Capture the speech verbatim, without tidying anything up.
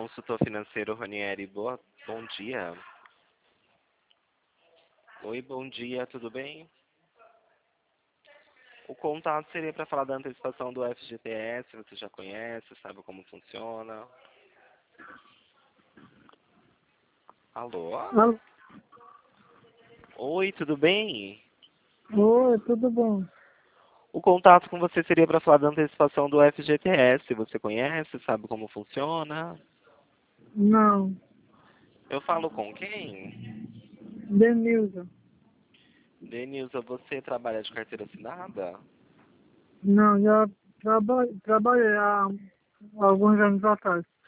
consultor financeiro Ranieri. Boa, bom dia. Oi, bom dia, tudo bem? O contato seria para falar da antecipação do F G T S, você já conhece, sabe como funciona? Alô? Alô? Oi, tudo bem? Oi, tudo bom? O contato com você seria para falar da antecipação do F G T S, você conhece, sabe como funciona? Não, Eu falo com quem? Denilza. Denilza, você trabalha de carteira assinada? Não, já traba, trabalhei há alguns anos atrás.